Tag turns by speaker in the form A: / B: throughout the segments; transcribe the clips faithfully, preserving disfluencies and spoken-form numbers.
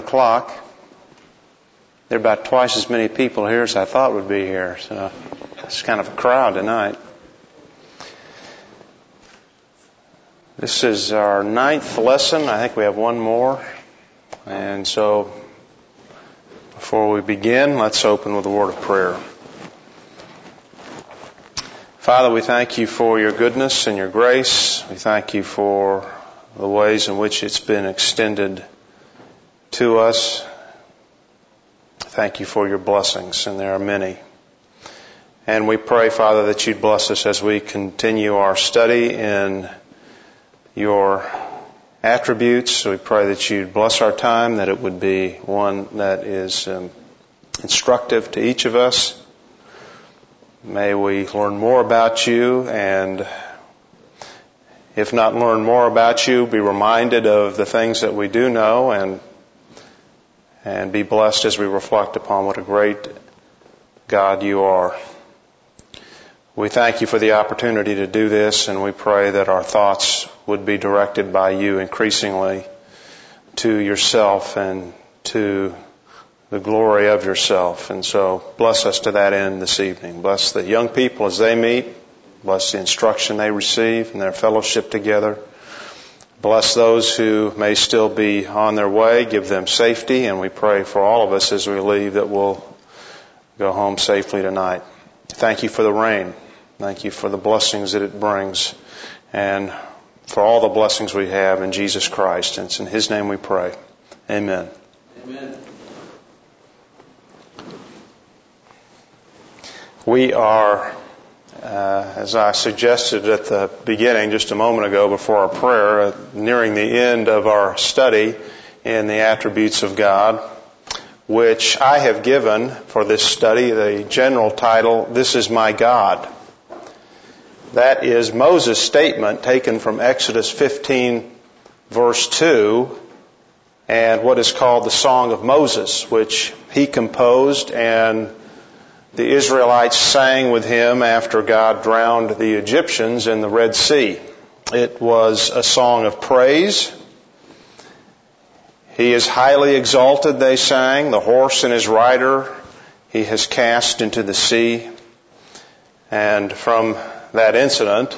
A: o'clock. There are about twice as many people here as I thought would be here, so it's kind of a crowd tonight. This is our ninth lesson. I think we have one more. And so, before we begin, let's open with a word of prayer. Father, we thank you for your goodness and your grace. We thank you for the ways in which it's been extended to us. Thank you for your blessings, and there are many. And we pray, Father, that you'd bless us as we continue our study in your attributes. We pray that you'd bless our time, that it would be one that is um, instructive to each of us. May we learn more about you, and if not learn more about you, be reminded of the things that we do know, and and be blessed as we reflect upon what a great God you are. We thank you for the opportunity to do this, and we pray that our thoughts would be directed by you increasingly to yourself and to the glory of yourself. And so bless us to that end this evening. Bless the young people as they meet. Bless the instruction they receive and their fellowship together. Bless those who may still be on their way. Give them safety, and we pray for all of us as we leave that we'll go home safely tonight. Thank you for the rain. Thank you for the blessings that it brings, and for all the blessings we have in Jesus Christ. And it's in His name we pray. Amen.
B: Amen.
A: We are, uh, as I suggested at the beginning just a moment ago before our prayer, uh, nearing the end of our study in the attributes of God, which I have given for this study the general title, This is My God. That is Moses' statement taken from Exodus fifteen, verse two, and what is called the Song of Moses, which he composed and the Israelites sang with him after God drowned the Egyptians in the Red Sea. It was a song of praise. He is highly exalted, they sang. The horse and his rider he has cast into the sea. And from that incident,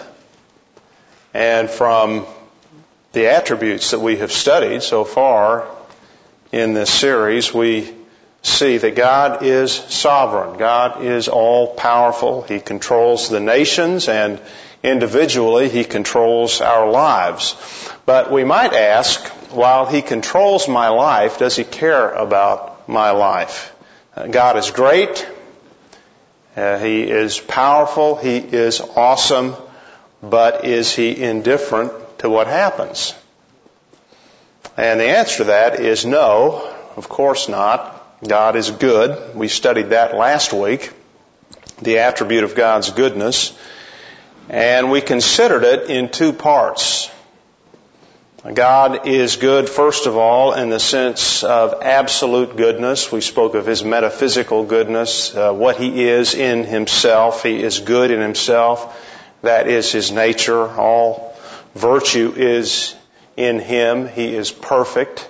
A: and from the attributes that we have studied so far in this series, we see that God is sovereign. God is all-powerful. He controls the nations, and individually He controls our lives. But we might ask, while He controls my life, does He care about my life? Uh, God is great. Uh, he is powerful. He is awesome. But is He indifferent to what happens? And the answer to that is no, of course not. God is good. We studied that last week, the attribute of God's goodness. And we considered it in two parts. God is good, first of all, in the sense of absolute goodness. We spoke of His metaphysical goodness, uh, what He is in Himself. He is good in Himself. That is His nature. All virtue is in Him. He is perfect.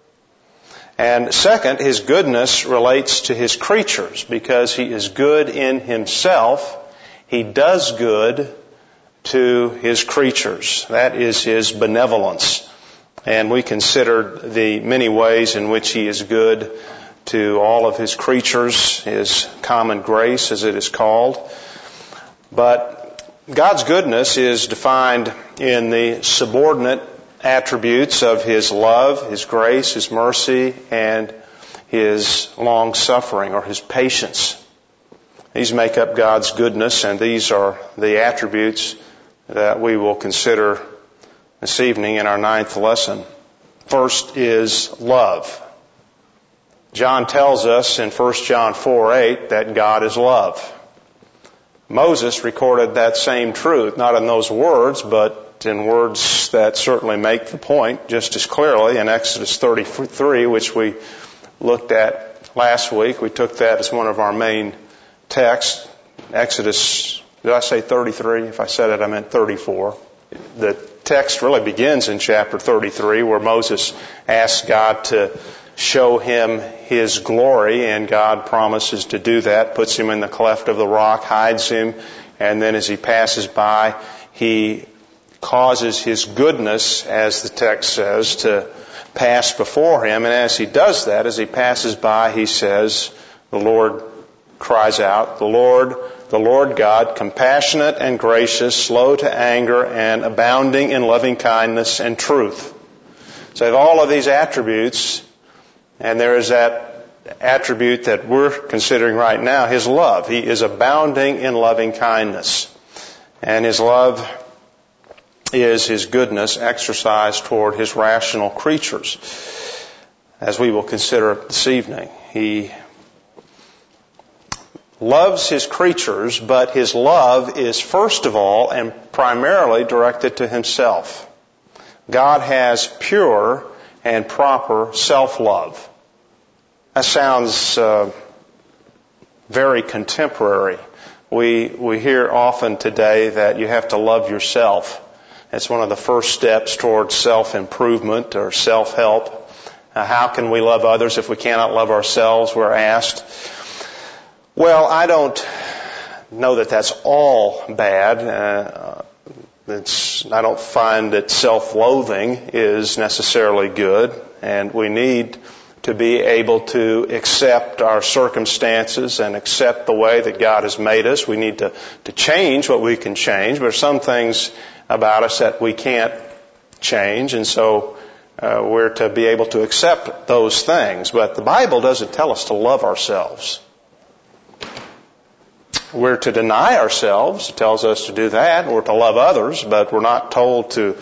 A: And second, His goodness relates to His creatures. Because He is good in Himself, He does good to His creatures. That is His benevolence. And we considered the many ways in which He is good to all of His creatures, His common grace, as it is called. But God's goodness is defined in the subordinate attributes of His love, His grace, His mercy, and His long-suffering, or His patience. These make up God's goodness, and these are the attributes that we will consider this evening in our ninth lesson. First is love. John tells us in First John four eight that God is love. Moses recorded that same truth, not in those words, but in words that certainly make the point just as clearly in Exodus thirty-three, which we looked at last week. We took that as one of our main texts. Exodus, did I say thirty-three? If I said it, I meant thirty-four. The text really begins in chapter thirty-three, where Moses asks God to show him his glory, and God promises to do that, puts him in the cleft of the rock, hides him, and then as he passes by, he causes his goodness, as the text says, to pass before him. And as he does that, as he passes by, he says, the Lord cries out, the Lord, the Lord God, compassionate and gracious, slow to anger, and abounding in loving kindness and truth. So I have all of these attributes, and there is that attribute that we're considering right now, his love. He is abounding in loving kindness. And his love is his goodness exercised toward his rational creatures, as we will consider this evening. He loves his creatures, but his love is first of all and primarily directed to himself. God has pure and proper self-love. That sounds uh, very contemporary. We we hear often today that you have to love yourself. It's one of the first steps towards self-improvement or self-help. Uh, how can we love others if we cannot love ourselves, we're asked. Well, I don't know that that's all bad. Uh, it's, I don't find that self-loathing is necessarily good, and we need to be able to accept our circumstances and accept the way that God has made us. We need to, to change what we can change, but there are some things about us that we can't change, and so uh, we're to be able to accept those things. But the Bible doesn't tell us to love ourselves. We're to deny ourselves. It tells us to do that, and we're to love others, but we're not told to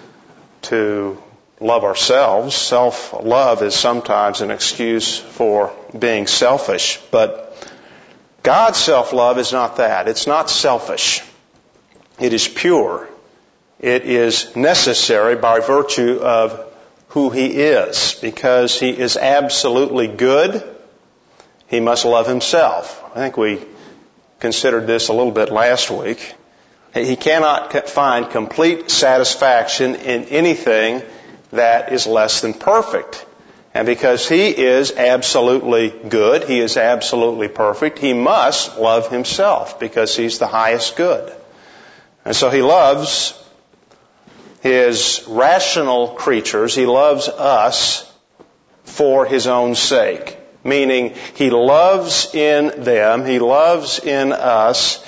A: to love ourselves. Self-love is sometimes an excuse for being selfish, but God's self-love is not that. It's not selfish. It is pure. It is necessary by virtue of who He is. Because He is absolutely good, He must love Himself. I think we considered this a little bit last week. He cannot find complete satisfaction in anything that is less than perfect. And because He is absolutely good, He is absolutely perfect, He must love Himself because He's the highest good. And so He loves His rational creatures. He loves us for His own sake. Meaning, He loves in them, He loves in us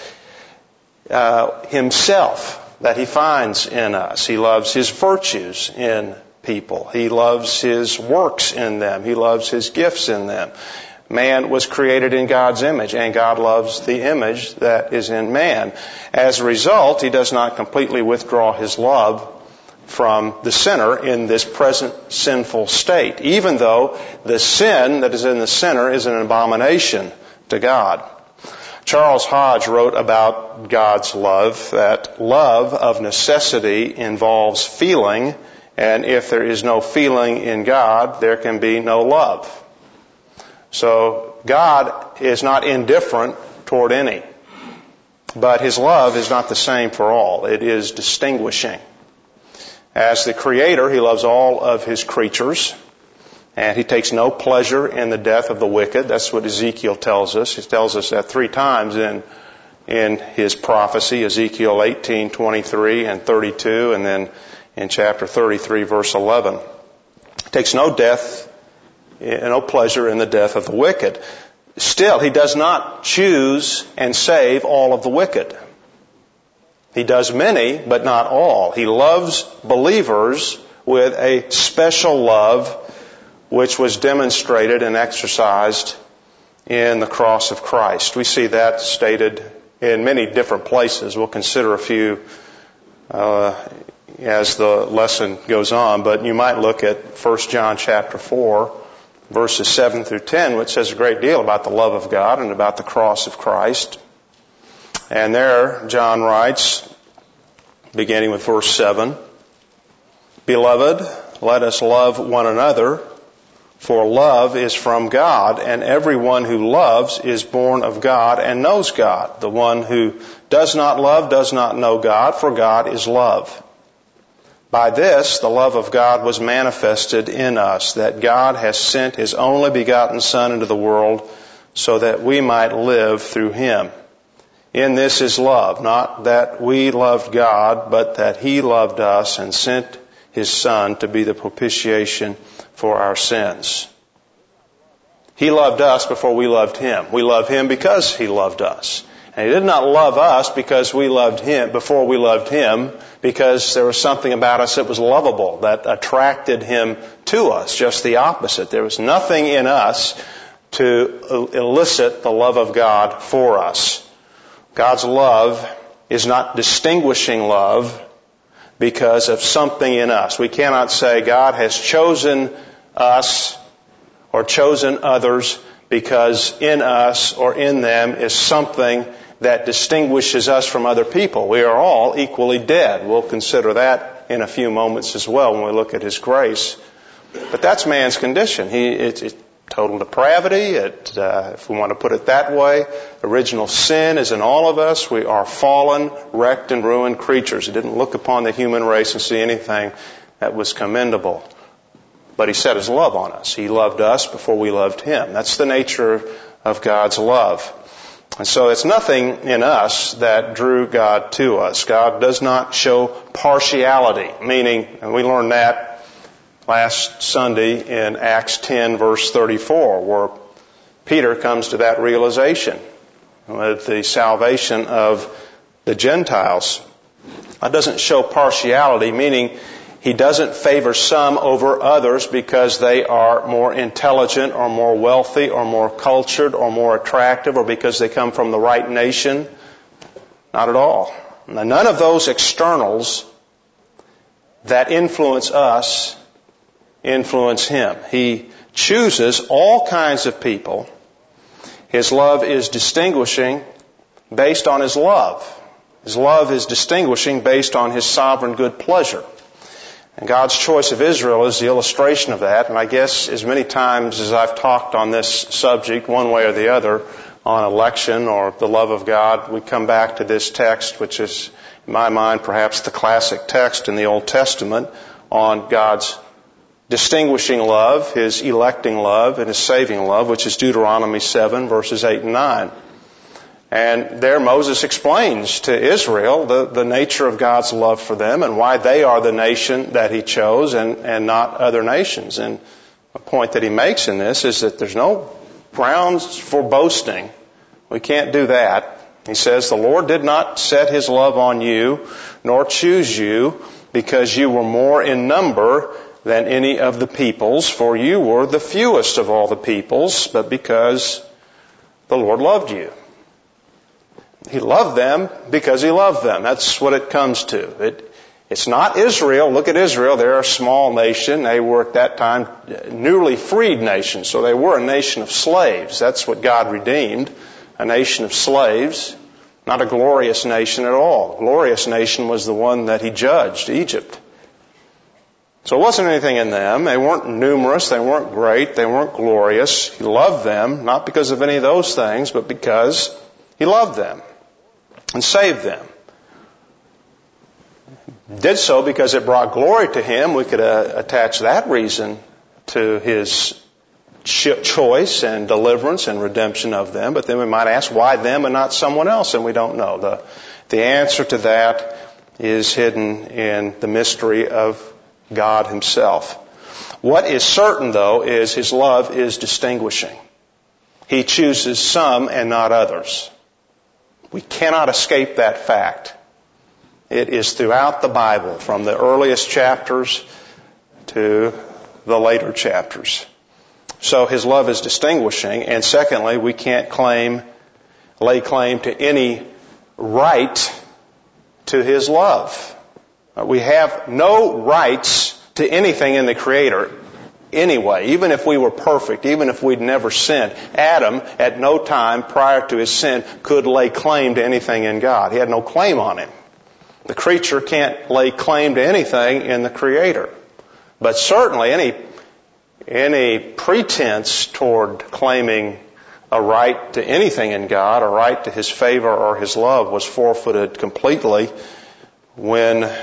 A: uh, Himself that He finds in us. He loves His virtues in people. He loves His works in them. He loves His gifts in them. Man was created in God's image, and God loves the image that is in man. As a result, He does not completely withdraw His love from the sinner in this present sinful state, even though the sin that is in the sinner is an abomination to God. Charles Hodge wrote about God's love that love of necessity involves feeling, and if there is no feeling in God, there can be no love. So God is not indifferent toward any, but His love is not the same for all. It is distinguishing. As the Creator, He loves all of His creatures, and He takes no pleasure in the death of the wicked. That's what Ezekiel tells us. He tells us that three times in in his prophecy, Ezekiel eighteen, twenty-three and thirty-two, and then in chapter thirty-three, verse eleven. He takes no death, no pleasure in the death of the wicked. Still, He does not choose and save all of the wicked. He does many, but not all. He loves believers with a special love which was demonstrated and exercised in the cross of Christ. We see that stated in many different places. We'll consider a few uh, as the lesson goes on, but you might look at First John chapter four, verses seven through ten, which says a great deal about the love of God and about the cross of Christ. And there, John writes, beginning with verse seven, "Beloved, let us love one another, for love is from God, and everyone who loves is born of God and knows God. The one who does not love does not know God, for God is love. By this, the love of God was manifested in us, that God has sent His only begotten Son into the world so that we might live through Him. In this is love, not that we loved God, but that He loved us and sent His Son to be the propitiation for our sins. He loved us before we loved Him. We love Him because He loved us. And He did not love us because we loved Him, before we loved Him, because there was something about us that was lovable, that attracted Him to us. Just the opposite. There was nothing in us to elicit the love of God for us. God's love is not distinguishing love because of something in us. We cannot say God has chosen us or chosen others because in us or in them is something that distinguishes us from other people. We are all equally dead. We'll consider that in a few moments as well when we look at His grace. But that's man's condition. He, it's, it's total depravity. It, uh, if we want to put it that way, original sin is in all of us. We are fallen, wrecked, and ruined creatures. He didn't look upon the human race and see anything that was commendable. But He set His love on us. He loved us before we loved Him. That's the nature of God's love. And so it's nothing in us that drew God to us. God does not show partiality, meaning, and we learned that last Sunday in Acts ten, verse thirty-four, where Peter comes to that realization with the salvation of the Gentiles. That doesn't show partiality, meaning He doesn't favor some over others because they are more intelligent or more wealthy or more cultured or more attractive or because they come from the right nation. Not at all. Now, none of those externals that influence us influence Him. He chooses all kinds of people. His love is distinguishing based on His love. His love is distinguishing based on His sovereign good pleasure. And God's choice of Israel is the illustration of that. And I guess as many times as I've talked on this subject, one way or the other, on election or the love of God, we come back to this text, which is, in my mind, perhaps the classic text in the Old Testament on God's distinguishing love, His electing love, and His saving love, which is Deuteronomy seven, verses eight and nine. And there Moses explains to Israel the, the nature of God's love for them and why they are the nation that He chose and, and not other nations. And a point that he makes in this is that there's no grounds for boasting. We can't do that. He says, the Lord did not set His love on you, nor choose you, because you were more in number than any of the peoples, for you were the fewest of all the peoples, but because the Lord loved you. He loved them because He loved them. That's what it comes to. It, it's not Israel. Look at Israel. They're a small nation. They were at that time newly freed nation. So they were a nation of slaves. That's what God redeemed. A nation of slaves. Not a glorious nation at all. A glorious nation was the one that He judged, Egypt. So it wasn't anything in them. They weren't numerous. They weren't great. They weren't glorious. He loved them, not because of any of those things, but because He loved them and saved them. Did so because it brought glory to Him. We could uh, attach that reason to His ch- choice and deliverance and redemption of them. But then we might ask, why them and not someone else? And we don't know. The, the answer to that is hidden in the mystery of God Himself. What is certain, though, is His love is distinguishing. He chooses some and not others. We cannot escape that fact. It is throughout the Bible, from the earliest chapters to the later chapters. So His love is distinguishing. And secondly, we can't claim, lay claim to any right to His love. We have no rights to anything in the Creator anyway, even if we were perfect, even if we'd never sinned. Adam, at no time prior to his sin, could lay claim to anything in God. He had no claim on Him. The creature can't lay claim to anything in the Creator. But certainly any, any pretense toward claiming a right to anything in God, a right to His favor or His love, was forfeited completely when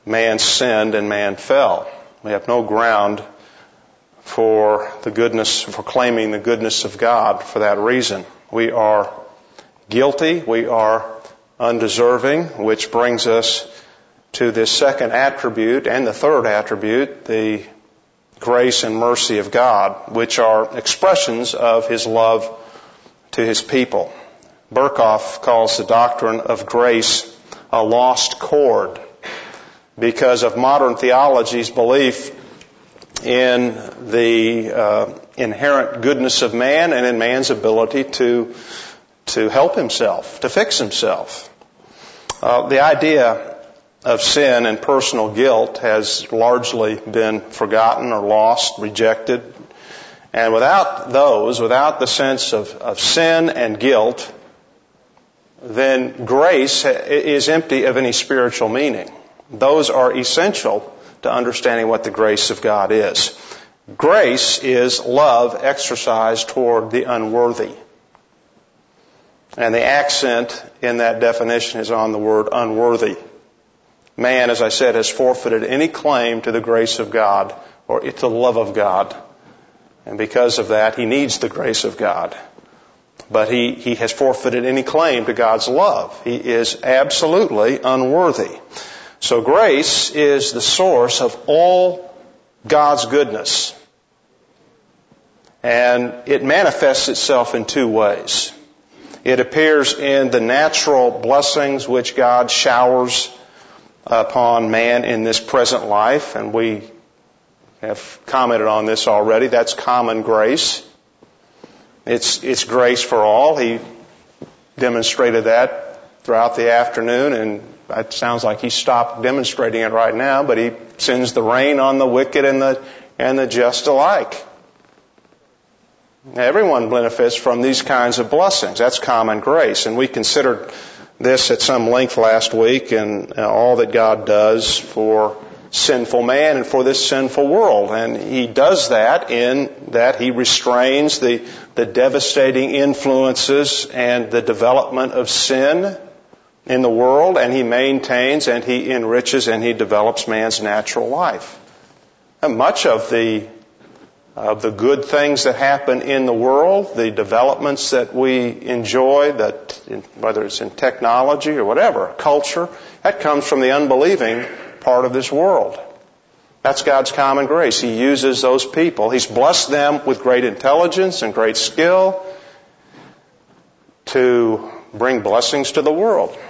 A: man sinned and man fell. We have no ground for the goodness, for claiming the goodness of God for that reason. We are guilty, we are undeserving, which brings us to this second attribute and the third attribute, the grace and mercy of God, which are expressions of His love to His people. Berkhoff calls the doctrine of grace a lost chord because of modern theology's belief in the uh, inherent goodness of man and in man's ability to to help himself, to fix himself. Uh, the idea of sin and personal guilt has largely been forgotten or lost, rejected. And without those, without the sense of, of sin and guilt, then grace is empty of any spiritual meaning. Those are essential to understanding what the grace of God is. Grace is love exercised toward the unworthy. And the accent in that definition is on the word unworthy. Man, as I said, has forfeited any claim to the grace of God or to the love of God. And because of that, he needs the grace of God. But he, he has forfeited any claim to God's love. He is absolutely unworthy. So grace is the source of all God's goodness. And it manifests itself in two ways. It appears in the natural blessings which God showers upon man in this present life, and we have commented on this already. That's common grace. It's, it's grace for all. He demonstrated that throughout the afternoon, and it sounds like he stopped demonstrating it right now, but he sends the rain on the wicked and the, and the just alike. Everyone benefits from these kinds of blessings. That's common grace. And we considered this at some length last week and all that God does for sinful man and for this sinful world. And He does that in that He restrains the, the devastating influences and the development of sin in the world, and He maintains and He enriches and He develops man's natural life. And much of the of the good things that happen in the world, the developments that we enjoy, that in, whether it's in technology or whatever, culture, that comes from the unbelieving part of this world. That's God's common grace. He uses those people. He's blessed them with great intelligence and great skill to bring blessings to the world.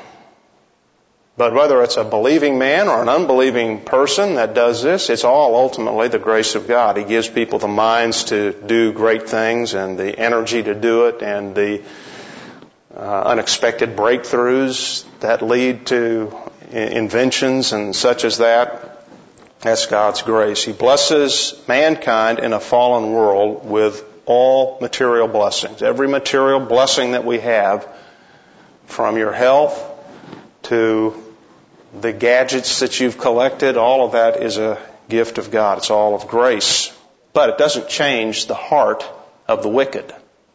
A: But whether it's a believing man or an unbelieving person that does this, it's all ultimately the grace of God. He gives people the minds to do great things and the energy to do it and the uh, unexpected breakthroughs that lead to inventions and such as that. That's God's grace. He blesses mankind in a fallen world with all material blessings. Every material blessing that we have, from your health to the gadgets that you've collected, all of that is a gift of God. It's all of grace. But it doesn't change the heart of the wicked.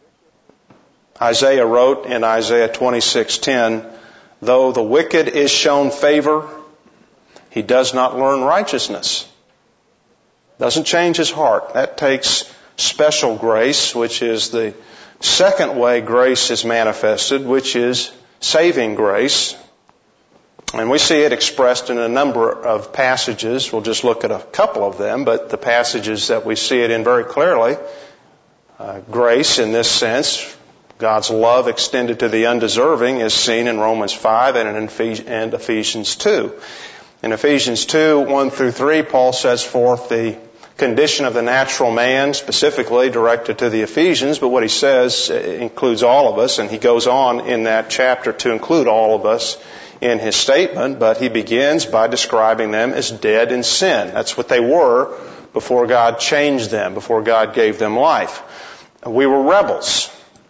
A: Isaiah wrote in Isaiah twenty-six ten, though the wicked is shown favor, he does not learn righteousness. Doesn't change his heart. That takes special grace, which is the second way grace is manifested, which is saving grace. And we see it expressed in a number of passages. We'll just look at a couple of them, but the passages that we see it in very clearly, uh, grace in this sense, God's love extended to the undeserving, is seen in Romans five and in Ephesians two. In Ephesians two, one through three, Paul sets forth the condition of the natural man, specifically directed to the Ephesians, but what he says includes all of us, and he goes on in that chapter to include all of us in his statement, but he begins by describing them as dead in sin. That's what they were before God changed them, before God gave them life. We were rebels.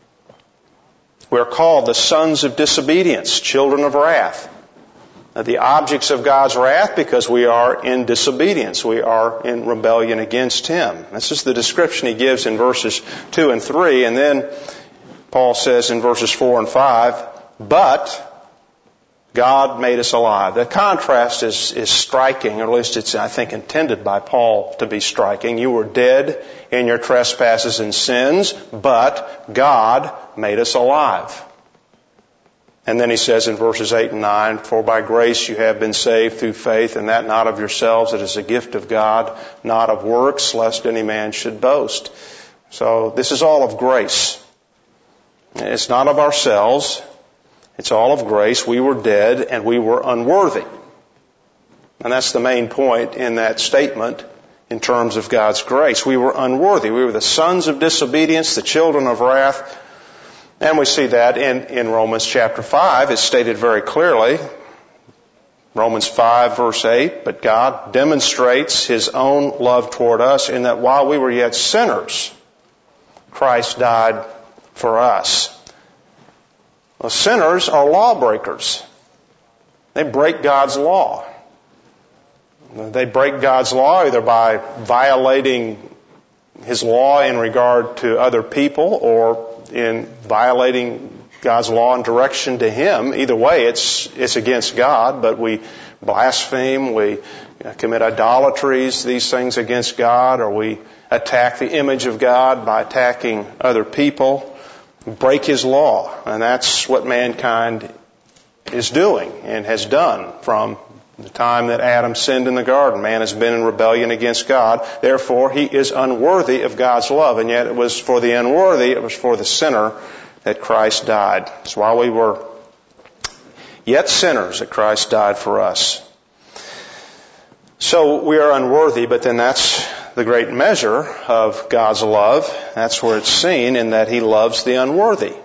A: We are called the sons of disobedience, children of wrath. The objects of God's wrath because we are in disobedience. We are in rebellion against Him. This is the description he gives in verses two and three. And then Paul says in verses four and five, but God made us alive. The contrast is, is striking, or at least it's, I think, intended by Paul to be striking. You were dead in your trespasses and sins, but God made us alive. And then he says in verses eight and nine, for by grace you have been saved through faith, and that not of yourselves, it is a gift of God, not of works, lest any man should boast. So this is all of grace. It's not of ourselves. It's all of grace. We were dead and we were unworthy. And that's the main point in that statement in terms of God's grace. We were unworthy. We were the sons of disobedience, the children of wrath. And we see that in, in Romans chapter five. It's stated very clearly. Romans five verse eight, but God demonstrates His own love toward us in that while we were yet sinners, Christ died for us. Well, sinners are lawbreakers. They break God's law. They break God's law either by violating His law in regard to other people or in violating God's law in direction to Him. Either way, it's it's against God, but we blaspheme, we commit idolatries, these things against God, or we attack the image of God by attacking other people. Break His law, and that's what mankind is doing and has done from the time that Adam sinned in the garden. Man has been in rebellion against God. Therefore, he is unworthy of God's love, and yet it was for the unworthy, it was for the sinner that Christ died. It's while we were yet sinners that Christ died for us. So we are unworthy, but then that's the great measure of God's love. That's where it's seen in that He loves the unworthy.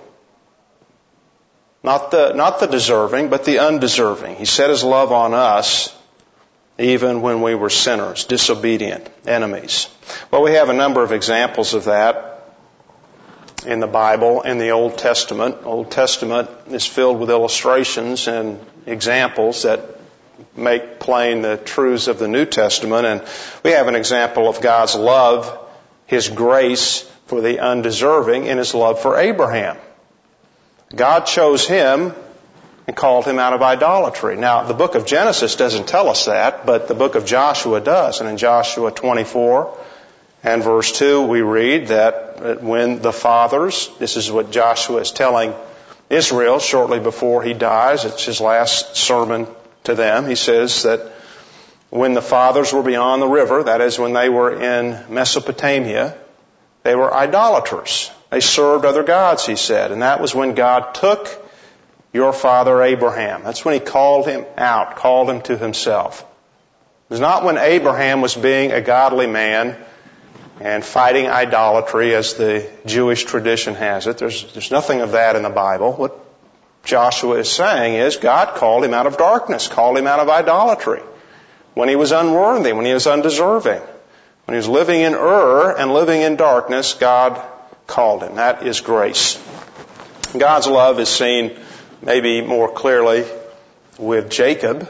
A: Not the, not the deserving, but the undeserving. He set His love on us even when we were sinners, disobedient, enemies. Well, we have a number of examples of that in the Bible, in the Old Testament. Old Testament is filled with illustrations and examples that make plain the truths of the New Testament. And we have an example of God's love, His grace for the undeserving, and His love for Abraham. God chose him and called him out of idolatry. Now, the book of Genesis doesn't tell us that, but the book of Joshua does. And in Joshua twenty-four and verse two, we read that when the fathers, this is what Joshua is telling Israel shortly before he dies, it's his last sermon to them. He says that when the fathers were beyond the river, that is when they were in Mesopotamia, they were idolaters. They served other gods, he said. And that was when God took your father Abraham. That's when He called him out, called him to Himself. It was not when Abraham was being a godly man and fighting idolatry as the Jewish tradition has it. There's, there's nothing of that in the Bible. What Joshua is saying is God called him out of darkness, called him out of idolatry when he was unworthy, when he was undeserving. When he was living in Ur and living in darkness, God called him. That is grace. God's love is seen maybe more clearly with Jacob.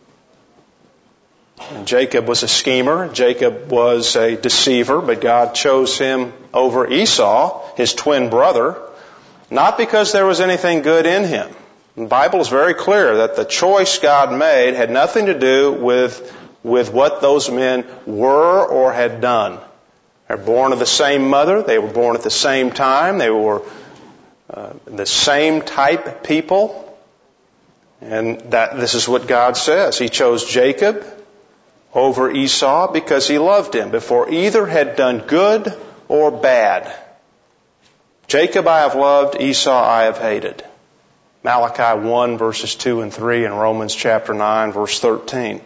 A: And Jacob was a schemer. Jacob was a deceiver, but God chose him over Esau, his twin brother, not because there was anything good in him. The Bible is very clear that the choice God made had nothing to do with, with what those men were or had done. They're born of the same mother. They were born at the same time. They were uh, the same type people. And that this is what God says. He chose Jacob over Esau because He loved him before either had done good or bad. Jacob I have loved, Esau I have hated. Malachi one verses two and three and Romans chapter nine verse thirteen.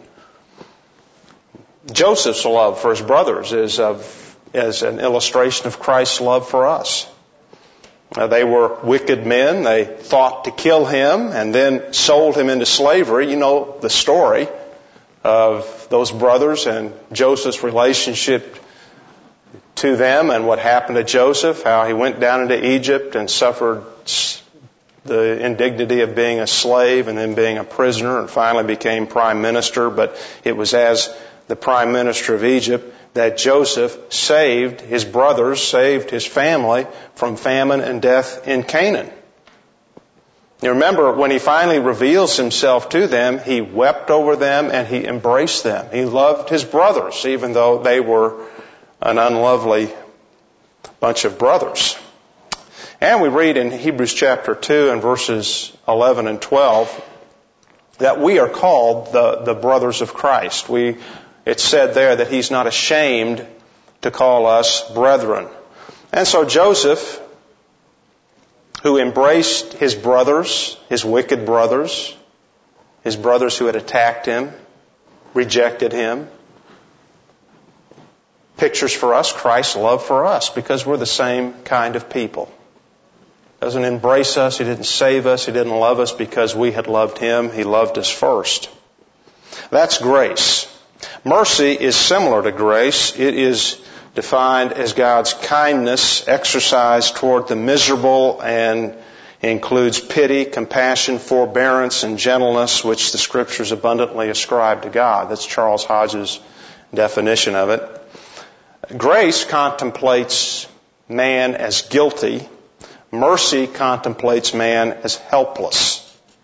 A: Joseph's love for his brothers is of as an illustration of Christ's love for us. Uh, they were wicked men. They thought to kill him and then sold him into slavery. You know the story of those brothers and Joseph's relationship to them and what happened to Joseph, how he went down into Egypt and suffered the indignity of being a slave and then being a prisoner and finally became prime minister. But it was as the prime minister of Egypt that Joseph saved his brothers, saved his family from famine and death in Canaan. You remember, when he finally reveals himself to them, he wept over them and he embraced them. He loved his brothers, even though they were an unlovely bunch of brothers. And we read in Hebrews chapter two and verses eleven and twelve that we are called the, the brothers of Christ. We, it's said there that he's not ashamed to call us brethren. And so Joseph, who embraced his brothers, his wicked brothers, his brothers who had attacked him, rejected him, pictures for us Christ's love for us because we're the same kind of people. Doesn't embrace us. He didn't save us. He didn't love us because we had loved him. He loved us first. That's grace. Mercy is similar to grace. It is defined as God's kindness exercised toward the miserable and includes pity, compassion, forbearance, and gentleness, which the Scriptures abundantly ascribe to God. That's Charles Hodge's definition of it. Grace contemplates man as guilty. Mercy contemplates man as helpless.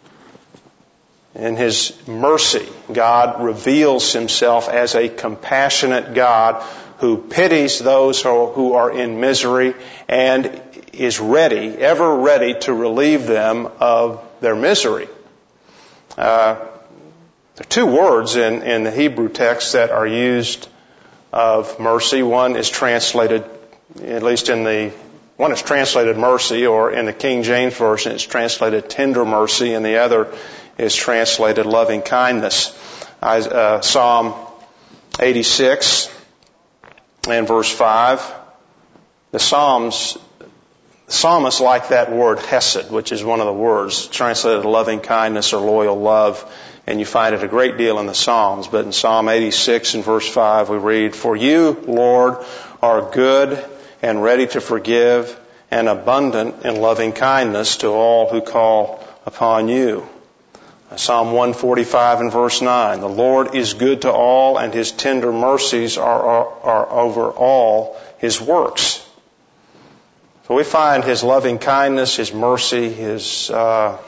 A: In His mercy, God reveals Himself as a compassionate God who pities those who are in misery and is ready, ever ready to relieve them of their misery. Uh, there are two words in, in the Hebrew text that are used of mercy. One is translated, at least in the One is translated mercy, or in the King James Version it's translated tender mercy, and the other is translated loving kindness. I, uh, Psalm eighty-six and verse five. The Psalms, the psalmists like that word hesed, which is one of the words translated loving kindness or loyal love, and you find it a great deal in the Psalms. But in Psalm eighty-six and verse five we read, "For you, Lord, are good and ready to forgive, and abundant in loving kindness to all who call upon you." Psalm one forty-five and verse nine, "The Lord is good to all, and His tender mercies are, are, are over all His works." So we find His loving kindness, His mercy, His, uh,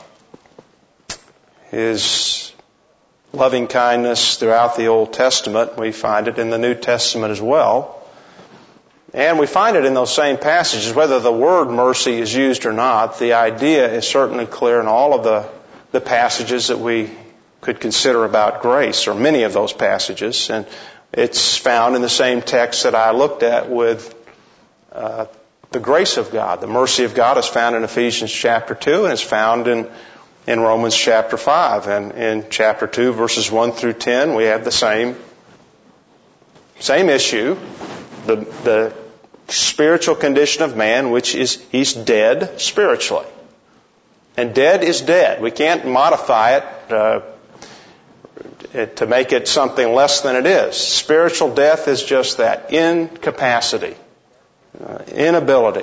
A: His loving kindness throughout the Old Testament. We find it in the New Testament as well. And we find it in those same passages. Whether the word mercy is used or not, the idea is certainly clear in all of the, the passages that we could consider about grace, or many of those passages. And it's found in the same text that I looked at with uh, the grace of God. The mercy of God is found in Ephesians chapter two, and it's found in, in Romans chapter five. And in chapter two, verses one through ten, we have the same, same issue. The, the spiritual condition of man, which is he's dead spiritually. And dead is dead. We can't modify it, uh, it to make it something less than it is. Spiritual death is just that, incapacity, uh, inability.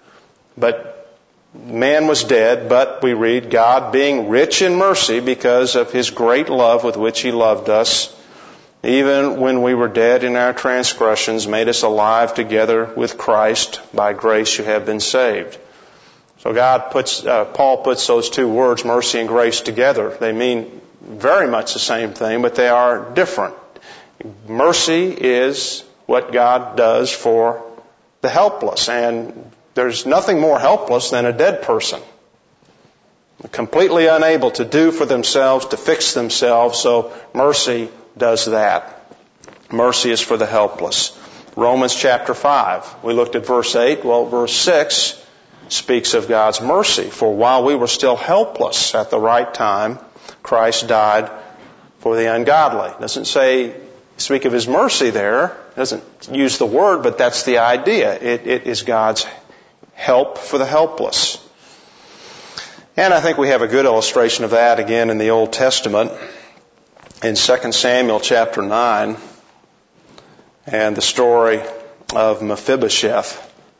A: But man was dead, but we read, God being rich in mercy because of His great love with which He loved us, even when we were dead in our transgressions, made us alive together with Christ. By grace you have been saved. So God puts, uh, Paul puts those two words, mercy and grace, together. They mean very much the same thing, but they are different. Mercy is what God does for the helpless, and there's nothing more helpless than a dead person. Completely unable to do for themselves, to fix themselves, so mercy does that. Mercy is for the helpless. Romans chapter five. We looked at verse eight. Well, verse six speaks of God's mercy. For while we were still helpless at the right time, Christ died for the ungodly. It doesn't say, speak of His mercy there. It doesn't use the word, but that's the idea. It, it is God's help for the helpless. And I think we have a good illustration of that again in the Old Testament. In Second Samuel chapter nine, and the story of Mephibosheth.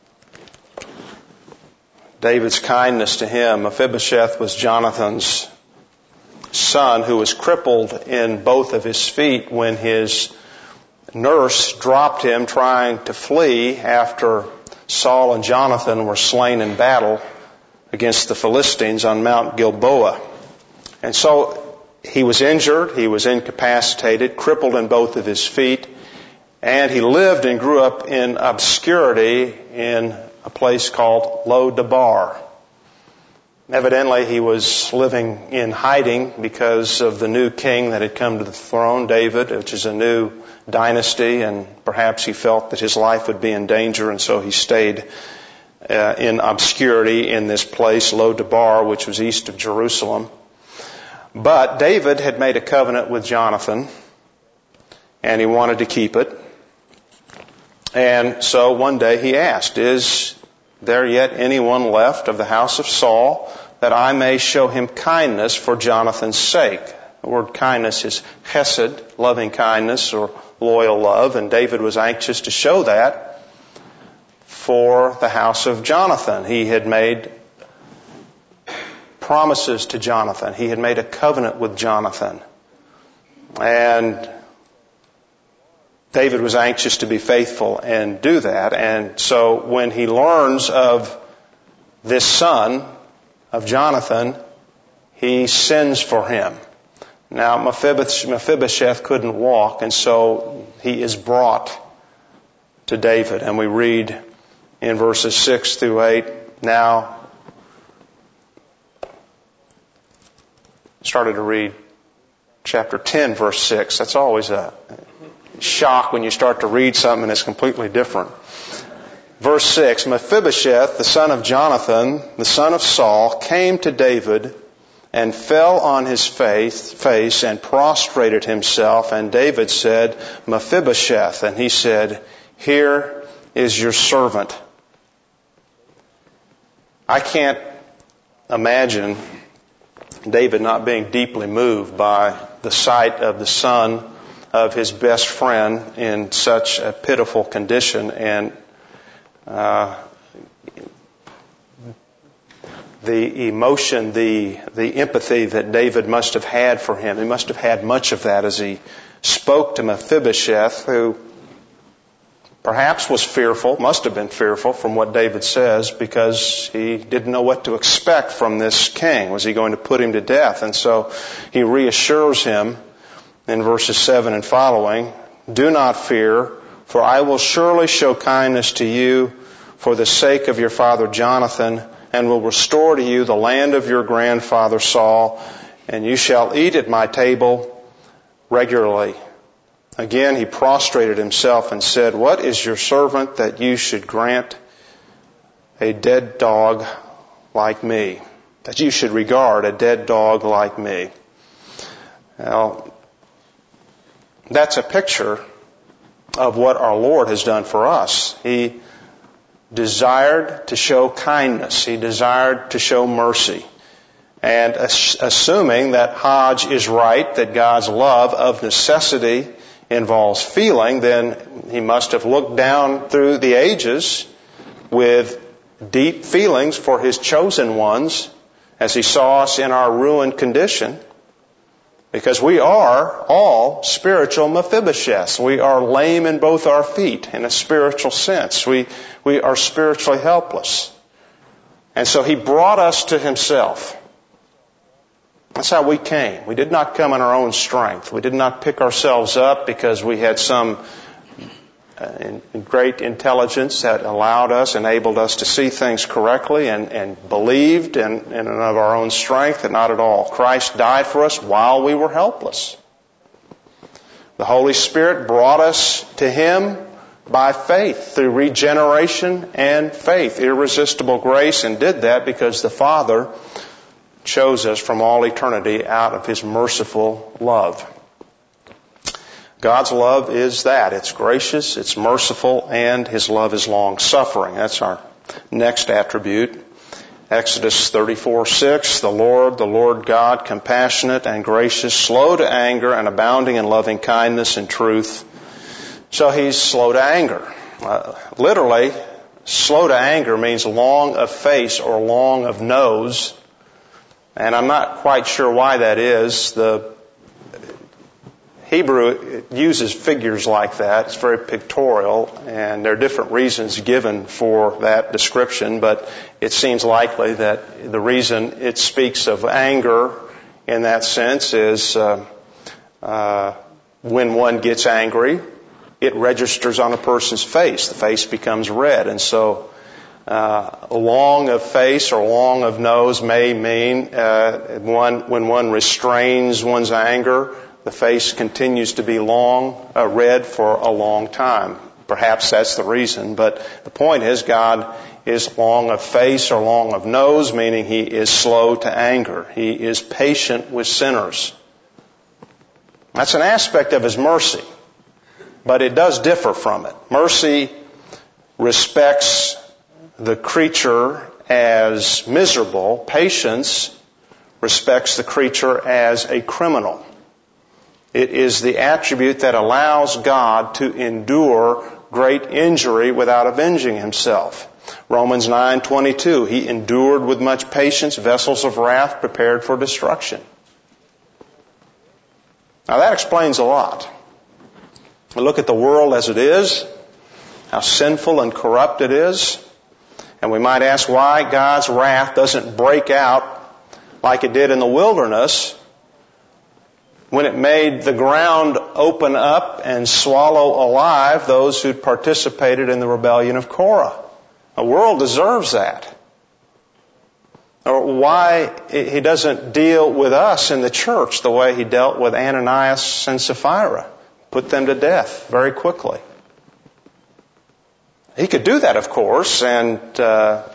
A: David's kindness to him. Mephibosheth was Jonathan's son who was crippled in both of his feet when his nurse dropped him trying to flee after Saul and Jonathan were slain in battle against the Philistines on Mount Gilboa. And so he was injured, he was incapacitated, crippled in both of his feet, and he lived and grew up in obscurity in a place called Lo-Debar. Evidently, he was living in hiding because of the new king that had come to the throne, David, which is a new dynasty, and perhaps he felt that his life would be in danger, and so he stayed uh, in obscurity in this place, Lo-Debar, which was east of Jerusalem. But David had made a covenant with Jonathan, and he wanted to keep it. And so one day he asked, "Is there yet anyone left of the house of Saul, that I may show him kindness for Jonathan's sake?" The word kindness is chesed, loving kindness or loyal love, and David was anxious to show that for the house of Jonathan. He had made promises to Jonathan. He had made a covenant with Jonathan. And David was anxious to be faithful and do that. And so when he learns of this son of Jonathan, he sends for him. Now, Mephibosheth couldn't walk, and so he is brought to David. And we read in verses six through eight, now, started to read chapter ten, verse six. That's always a shock when you start to read something that's completely different. Verse six, Mephibosheth, the son of Jonathan, the son of Saul, came to David and fell on his face, face and prostrated himself. And David said, "Mephibosheth." And he said, "Here is your servant." I can't imagine David not being deeply moved by the sight of the son of his best friend in such a pitiful condition, and uh, the emotion, the the empathy that David must have had for him. He must have had much of that as he spoke to Mephibosheth, who perhaps was fearful, must have been fearful from what David says, because he didn't know what to expect from this king. Was he going to put him to death? And so he reassures him in verses seven and following, "Do not fear, for I will surely show kindness to you for the sake of your father Jonathan, and will restore to you the land of your grandfather Saul, and you shall eat at my table regularly." Again, he prostrated himself and said, "What is your servant that you should grant a dead dog like me, that you should regard a dead dog like me?" Now, that's a picture of what our Lord has done for us. He desired to show kindness. He desired to show mercy. And assuming that Hodge is right, that God's love of necessity involves feeling, then he must have looked down through the ages with deep feelings for his chosen ones as he saw us in our ruined condition. Because we are all spiritual Mephibosheths. We are lame in both our feet in a spiritual sense. We, we are spiritually helpless. And so he brought us to himself. That's how we came. We did not come in our own strength. We did not pick ourselves up because we had some uh, great intelligence that allowed us, enabled us to see things correctly and, and believed in, in and of our own strength, and not at all. Christ died for us while we were helpless. The Holy Spirit brought us to Him by faith, through regeneration and faith, irresistible grace, and did that because the Father chose us from all eternity out of His merciful love. God's love is that. It's gracious, it's merciful, and His love is long-suffering. That's our next attribute. Exodus thirty-four six, the Lord, the Lord God, compassionate and gracious, slow to anger and abounding in loving kindness and truth. So He's slow to anger. Uh, literally, slow to anger means long of face or long of nose. And I'm not quite sure why that is. The Hebrew uses figures like that. It's very pictorial, and there are different reasons given for that description, but it seems likely that the reason it speaks of anger in that sense is uh, uh, when one gets angry, it registers on a person's face. The face becomes red, and so uh, long of face or long of nose may mean uh, one when one restrains one's anger, the face continues to be long, uh, red for a long time. Perhaps that's the reason, but the point is God is long of face or long of nose, meaning He is slow to anger. He is patient with sinners. That's an aspect of His mercy, but it does differ from it. Mercy respects the creature as miserable. Patience respects the creature as a criminal. It is the attribute that allows God to endure great injury without avenging Himself. Romans nine twenty-two, He endured with much patience vessels of wrath prepared for destruction. Now that explains a lot. We look at the world as it is, how sinful and corrupt it is, and we might ask why God's wrath doesn't break out like it did in the wilderness when it made the ground open up and swallow alive those who'd participated in the rebellion of Korah. The world deserves that. Or why He doesn't deal with us in the church the way He dealt with Ananias and Sapphira. Put them to death very quickly. He could do that, of course, and uh,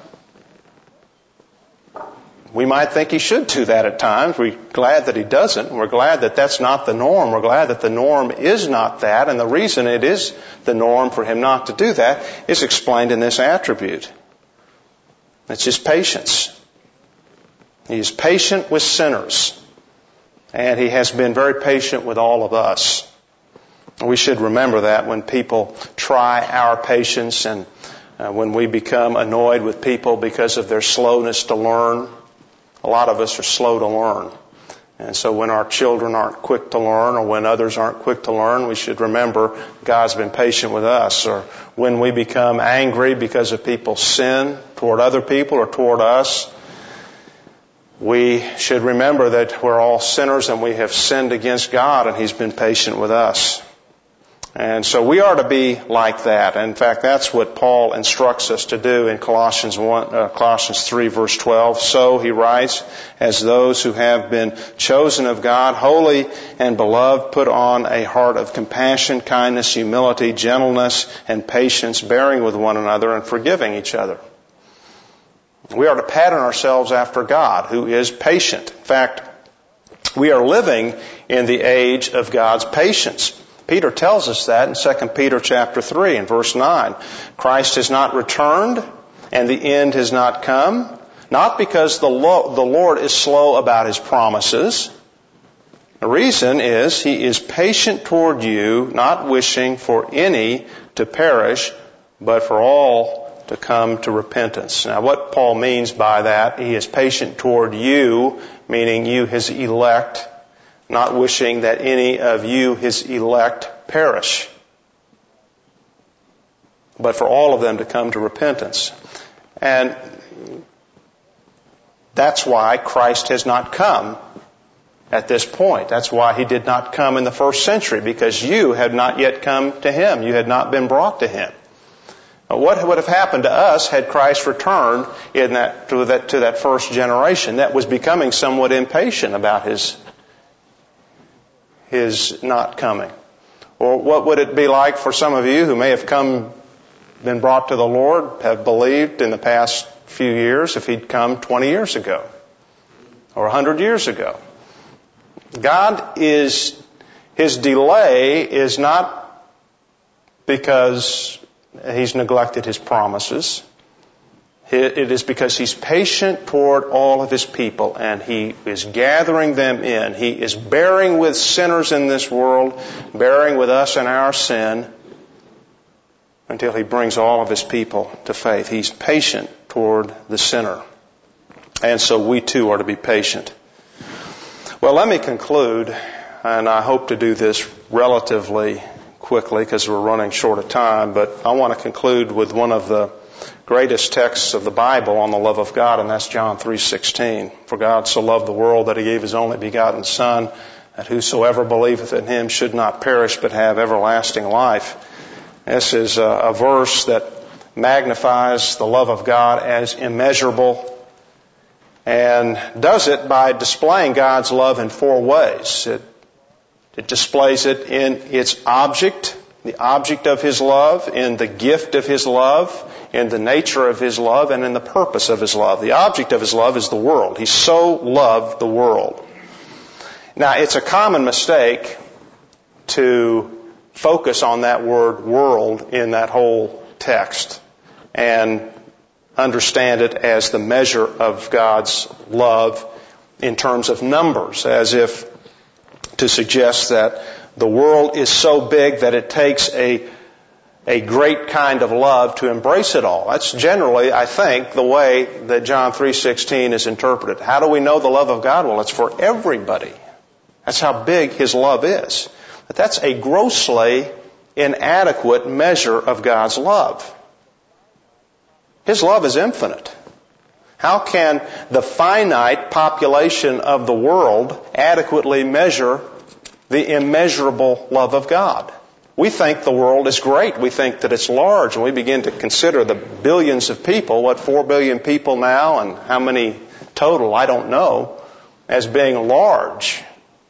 A: we might think He should do that at times. We're glad that He doesn't. We're glad that that's not the norm. We're glad that the norm is not that. And the reason it is the norm for Him not to do that is explained in this attribute. It's His patience. He is patient with sinners. And He has been very patient with all of us. We should remember that when people try our patience and uh, when we become annoyed with people because of their slowness to learn. A lot of us are slow to learn. And so when our children aren't quick to learn or when others aren't quick to learn, we should remember God's been patient with us. Or when we become angry because of people's sin toward other people or toward us, we should remember that we're all sinners and we have sinned against God and He's been patient with us. And so we are to be like that. In fact, that's what Paul instructs us to do in Colossians one, uh, Colossians three, verse twelve. So, he writes, as those who have been chosen of God, holy and beloved, put on a heart of compassion, kindness, humility, gentleness, and patience, bearing with one another and forgiving each other. We are to pattern ourselves after God, who is patient. In fact, we are living in the age of God's patience. Peter tells us that in Second Peter chapter three and verse nine. Christ has not returned and the end has not come, not because the Lord is slow about His promises. The reason is He is patient toward you, not wishing for any to perish, but for all to come to repentance. Now, what Paul means by that, He is patient toward you, meaning you, His elect, not wishing that any of you, His elect, perish, but for all of them to come to repentance. And that's why Christ has not come at this point. That's why He did not come in the first century, because you had not yet come to Him. You had not been brought to Him. What would have happened to us had Christ returned in that, to, that, to that first generation that was becoming somewhat impatient about His His not coming? Or what would it be like for some of you who may have come, been brought to the Lord, have believed in the past few years, if He'd come twenty years ago or one hundred years ago? God is, His delay is not because He's neglected His promises. It is because He's patient toward all of His people and He is gathering them in. He is bearing with sinners in this world, bearing with us in our sin until He brings all of His people to faith. He's patient toward the sinner. And so we too are to be patient. Well, let me conclude and I hope to do this relatively quickly because we're running short of time, but I want to conclude with one of the greatest texts of the Bible on the love of God, and that's John three sixteen. For God so loved the world that he gave his only begotten Son, that whosoever believeth in him should not perish but have everlasting life. This is a, a verse that magnifies the love of God as immeasurable and does it by displaying God's love in four ways. It, it displays it in its object, the object of his love, in the gift of his love, in the nature of his love, and in the purpose of his love. The object of his love is the world. He so loved the world. Now, it's a common mistake to focus on that word world in that whole text and understand it as the measure of God's love in terms of numbers, as if to suggest that the world is so big that it takes a a great kind of love to embrace it all. That's generally, I think, the way that John three sixteen is interpreted. How do we know the love of God? Well, it's for everybody. That's how big his love is. But that's a grossly inadequate measure of God's love. His love is infinite. How can the finite population of the world adequately measure the immeasurable love of God? We think the world is great. We think that it's large, and we begin to consider the billions of people, what, four billion people now, and how many total, I don't know, as being large.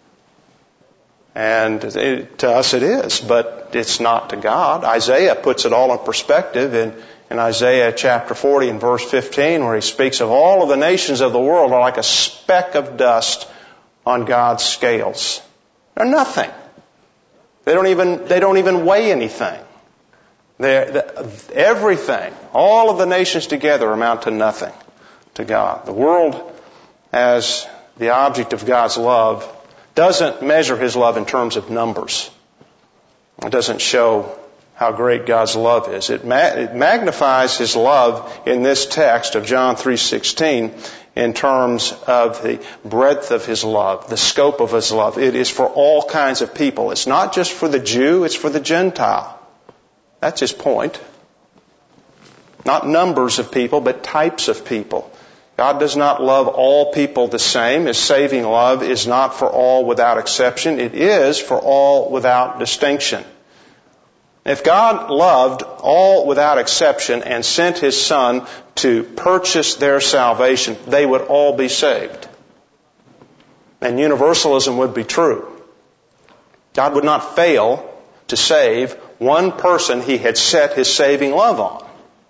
A: And it, to us it is, but it's not to God. Isaiah puts it all in perspective in, in Isaiah chapter forty and verse fifteen, where he speaks of all of the nations of the world are like a speck of dust on God's scales. They're nothing. They don't even, they don't even weigh anything. They're, everything, all of the nations together amount to nothing to God. The world, as the object of God's love, doesn't measure his love in terms of numbers. It doesn't show how great God's love is. It, ma- it magnifies his love in this text of John three sixteen in terms of the breadth of his love, the scope of his love. It is for all kinds of people. It's not just for the Jew, it's for the Gentile. That's his point. Not numbers of people, but types of people. God does not love all people the same. His saving love is not for all without exception. It is for all without distinction. If God loved all without exception and sent his Son to purchase their salvation, they would all be saved. And universalism would be true. God would not fail to save one person he had set his saving love on.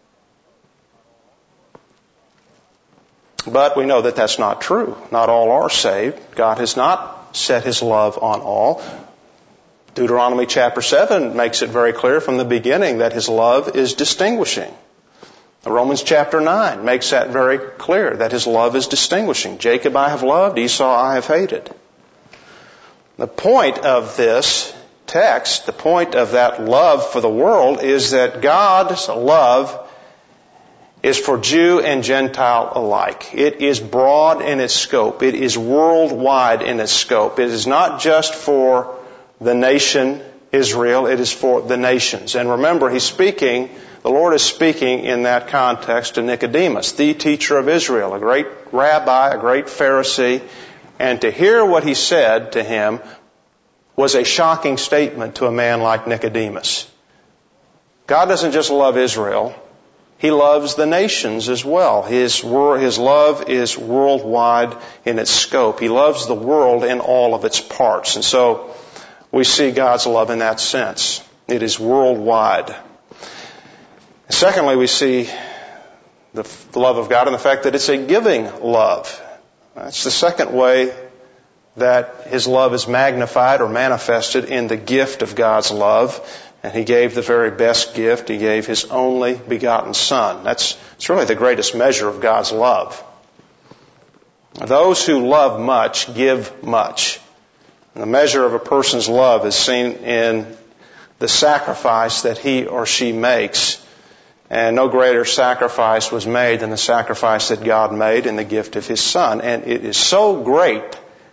A: But we know that that's not true. Not all are saved. God has not set his love on all. Deuteronomy chapter seven makes it very clear from the beginning that his love is distinguishing. Romans chapter nine makes that very clear, that his love is distinguishing. Jacob I have loved, Esau I have hated. The point of this text, the point of that love for the world, is that God's love is for Jew and Gentile alike. It is broad in its scope. It is worldwide in its scope. It is not just for the nation Israel, it is for the nations. And remember, he's speaking, the Lord is speaking in that context to Nicodemus, the teacher of Israel, a great rabbi, a great Pharisee. And to hear what he said to him was a shocking statement to a man like Nicodemus. God doesn't just love Israel. He loves the nations as well. His, his love is worldwide in its scope. He loves the world in all of its parts. And so we see God's love in that sense. It is worldwide. Secondly, we see the love of God in the fact that it's a giving love. That's the second way that his love is magnified or manifested, in the gift of God's love. And he gave the very best gift. He gave his only begotten Son. That's it's really the greatest measure of God's love. Those who love much give much. And the measure of a person's love is seen in the sacrifice that he or she makes. And no greater sacrifice was made than the sacrifice that God made in the gift of his Son. And it is so great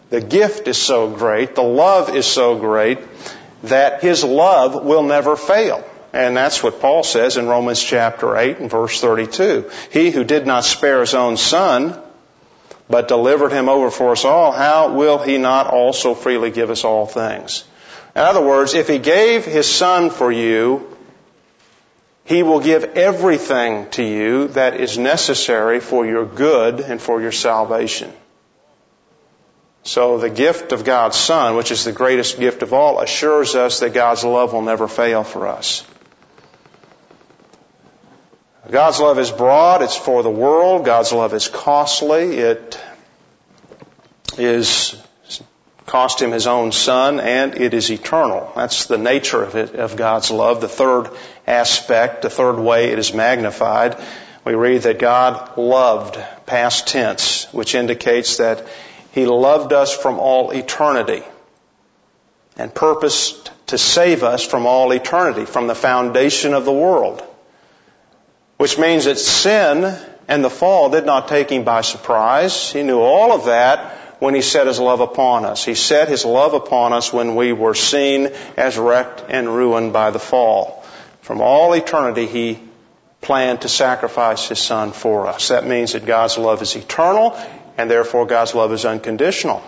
A: The gift is so great, the love is so great, that His love will never fail. And that's what Paul says in Romans chapter eight and verse thirty-two. He who did not spare His own Son, but delivered Him over for us all, how will He not also freely give us all things? In other words, if He gave His Son for you, He will give everything to you that is necessary for your good and for your salvation. So the gift of God's Son, which is the greatest gift of all, assures us that God's love will never fail for us. God's love is broad, it's for the world. God's love is costly. It is cost Him His own Son, and it is eternal. That's the nature of it, of God's love. The third aspect, the third way it is magnified, we read that God loved, past tense, which indicates that He loved us from all eternity and purposed to save us from all eternity, from the foundation of the world. Which means that sin and the fall did not take Him by surprise. He knew all of that when He set His love upon us. He set His love upon us when we were seen as wrecked and ruined by the fall. From all eternity, He planned to sacrifice His Son for us. That means that God's love is eternal, and therefore God's love is unconditional.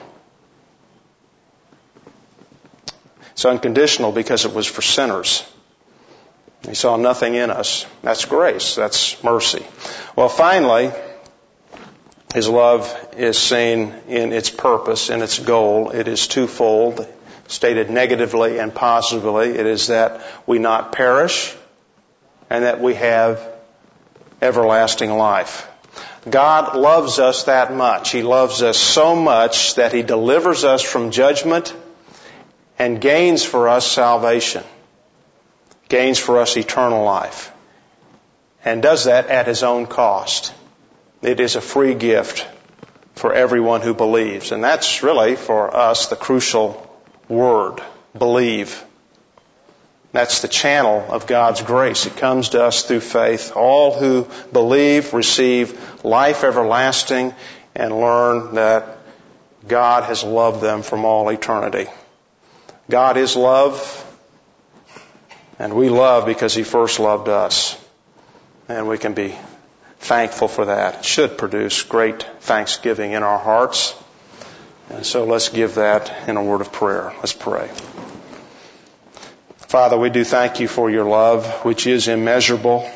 A: It's unconditional because it was for sinners. He saw nothing in us. That's grace. That's mercy. Well, finally, His love is seen in its purpose, in its goal. It is twofold, stated negatively and positively. It is that we not perish and that we have everlasting life. God loves us that much. He loves us so much that He delivers us from judgment and gains for us salvation. Gains for us eternal life. And does that at His own cost. It is a free gift for everyone who believes. And that's really, for us, the crucial word, believe. That's the channel of God's grace. It comes to us through faith. All who believe receive life everlasting and learn that God has loved them from all eternity. God is love, and we love because He first loved us. And we can be thankful for that. It should produce great thanksgiving in our hearts. And so let's give that in a word of prayer. Let's pray. Father, we do thank You for Your love, which is immeasurable.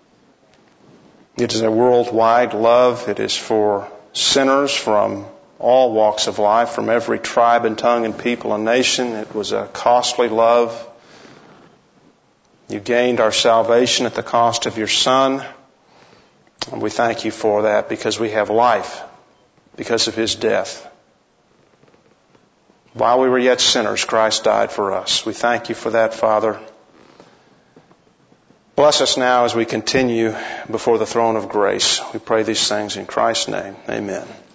A: It is a worldwide love. It is for sinners from all walks of life, from every tribe and tongue and people and nation. It was a costly love. You gained our salvation at the cost of Your Son. And we thank You for that because we have life because of His death. While we were yet sinners, Christ died for us. We thank You for that, Father. Bless us now as we continue before the throne of grace. We pray these things in Christ's name. Amen.